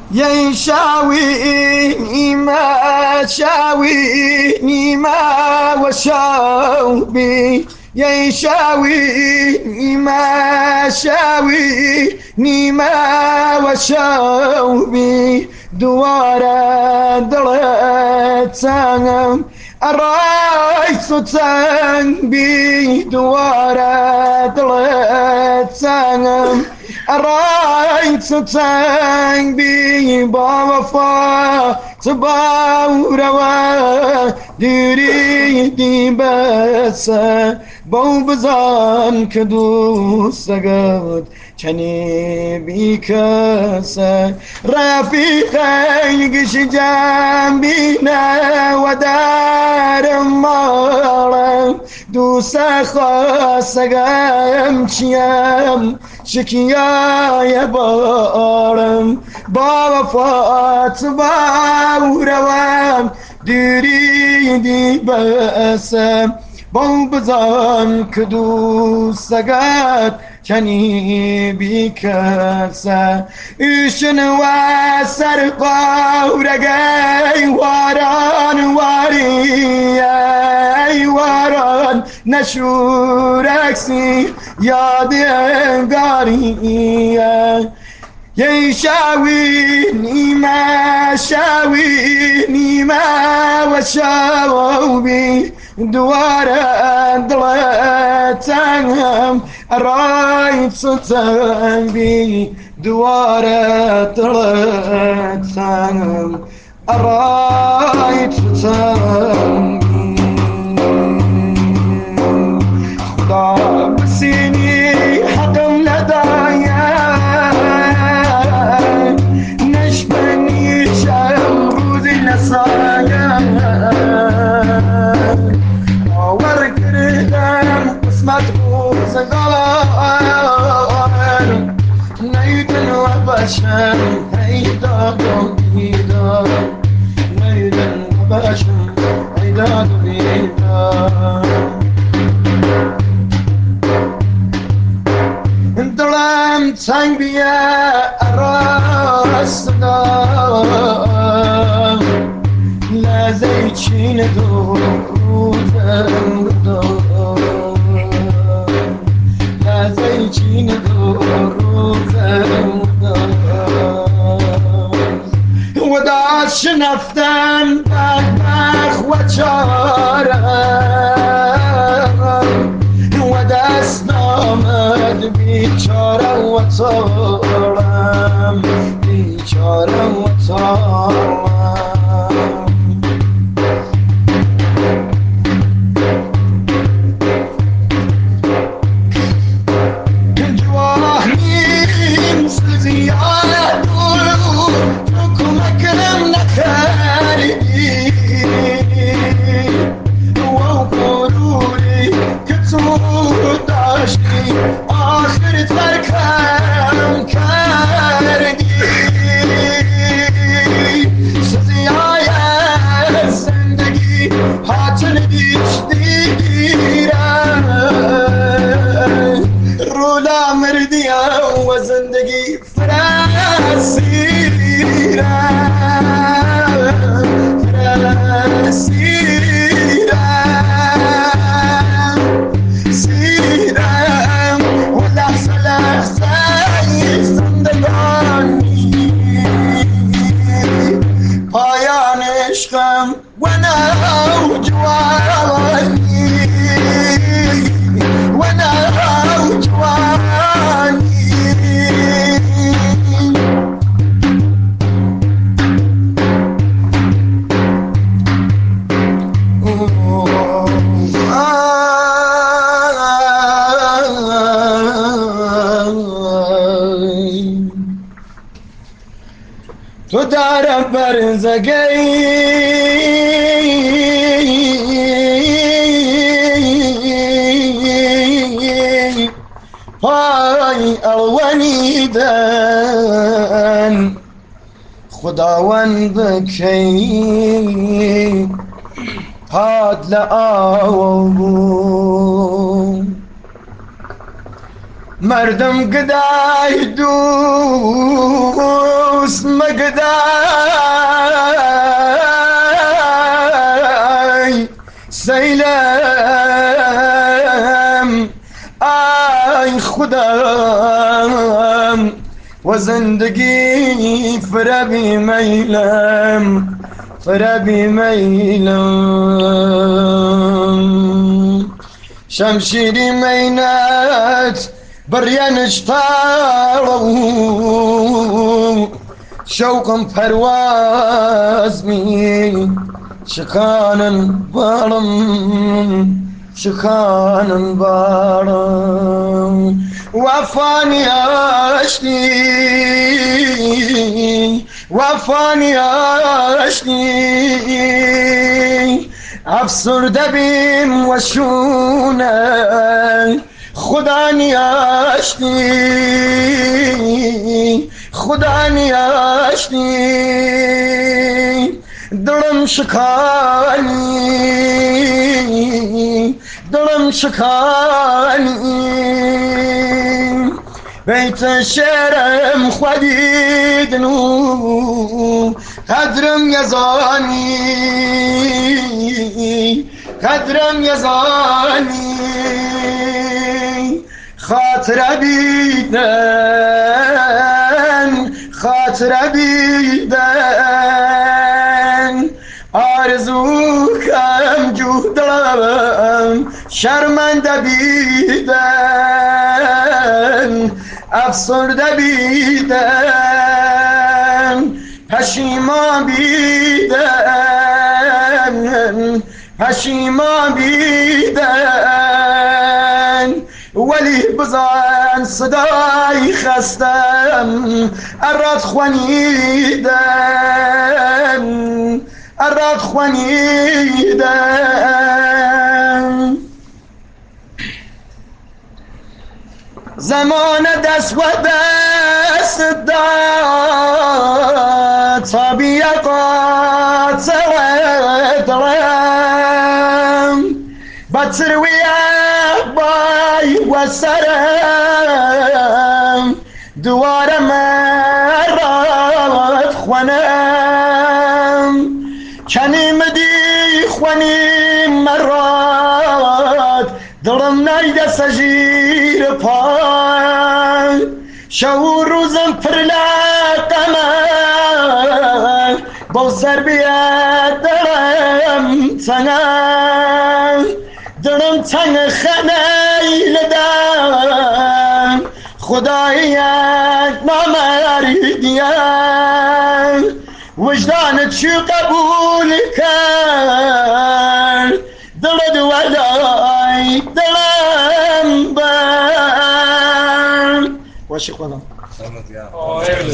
يشاويني ما شاويني ما وشوبي يشاويني ما شاويني ما وشوبي دوارا دلت سنم الرئيس تنبي دوارا دلت سنم الرئيس تنبي بوفا تباوروا دريدي بس بو بزان كدو سقط كني بيكسا رفيقي قش جنبينا ودار مارم دوس خاص قم شيام شكيا يبارم بوفات باورم دريدي بس بو بزان كدو سقط كني بكسا إشن واسر قورقاي واران واري واران نشوركسي يا دنقاري يشاويني ما شاويني ما وشاوبي دوارا دلتهم الرايت ستنبي دوارا دلتهم الرايت ستنبي خدا بسيني حقم لدايا نشبني شمروذي لسايا ورقردم اسمت بوزغار نيدن وبشر هيدا دوبيدا نيدن وبشر هيدا دوبيدا دلم تنگ بیا راسنا لازی چین دورودم لازی چین دورودم وداع شنفتم بخ و چارم ودست نامد بیچاره و تارم بیچاره و تارم جواهیم سلزیاد تو کمکم نکردی و غروری که تو داشتی آخر ترکم کردی سزیای زندگی حاصل دیگیرم رولا مردیم و زندگی سیرم و لحظه لحظه زندگانی پایان عشقم و نوجوانی و نوجوانی تو در برزگی پای الونیدن خداوند کی پاد لآوون مردم قدای دوست مقدای سیلم آی خودم و زندگی فربی میلم فربی میلم شمشیری مینت بريانش طارو شوقم پرواز می شکانن بارم شکانن بارم وفانی عشقی وفانی عشقی افسرده بیم و شونه خدا نیاشتی خدا نیاشتی دلم شکانی دلم شکانی بیت شعرم خودیدنو قدرم یزانی قدرم یزانی خاطر بیدن خاطر بیدن آرزو کم جودم شرمنده بیدن افسرده بیدن پشیمان بیدن پشیمان بیدن ولی بزن صدای خستم اراد خوانیدن اراد خوانیدن زمان دست و دست داد طبیعت درم بطرویه بای و سرم دوار مرات خوانم کنیم دی خوانیم مرات دلم نیده سجیر پای شو روزم پر لقمه با سر بیاد دلم تنم دلم تنگ خنیل دم خدایت نامردیم وجدان چی قبول کرد دل دولای دلم بر واشی خودم